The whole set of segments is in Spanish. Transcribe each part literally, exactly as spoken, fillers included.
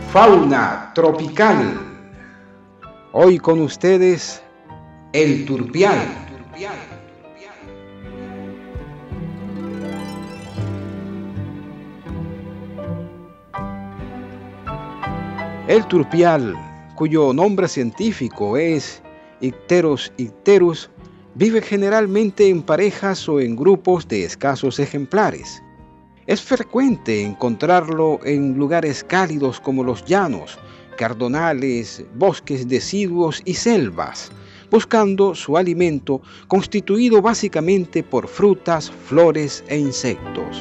Fauna tropical. Hoy con ustedes, el turpial. El turpial, cuyo nombre científico es Icterus icterus, vive generalmente en parejas o en grupos de escasos ejemplares. Es frecuente encontrarlo en lugares cálidos como los llanos, cardonales, bosques deciduos y selvas, buscando su alimento constituido básicamente por frutas, flores e insectos.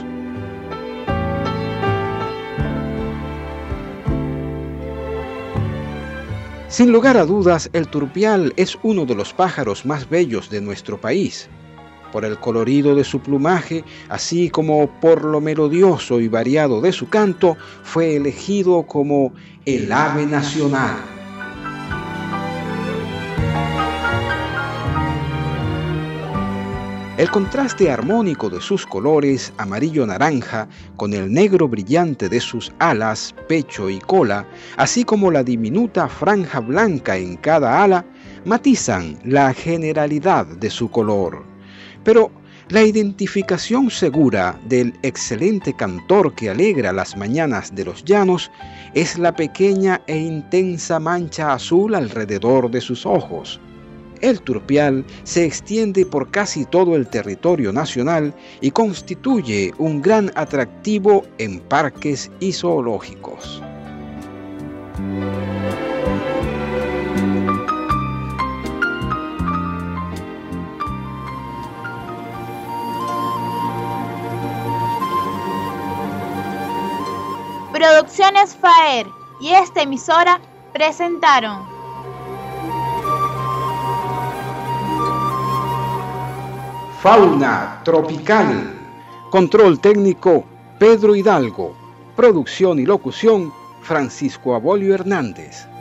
Sin lugar a dudas, el turpial es uno de los pájaros más bellos de nuestro país. Por el colorido de su plumaje, así como por lo melodioso y variado de su canto, fue elegido como el ave nacional. El contraste armónico de sus colores amarillo-naranja con el negro brillante de sus alas, pecho y cola, así como la diminuta franja blanca en cada ala, matizan la generalidad de su color. Pero la identificación segura del excelente cantor que alegra las mañanas de los llanos es la pequeña e intensa mancha azul alrededor de sus ojos. El turpial se extiende por casi todo el territorio nacional y constituye un gran atractivo en parques y zoológicos. Producciones Faer y esta emisora presentaron Fauna tropical. Control técnico, Pedro Hidalgo. Producción y locución, Francisco Abolio Hernández.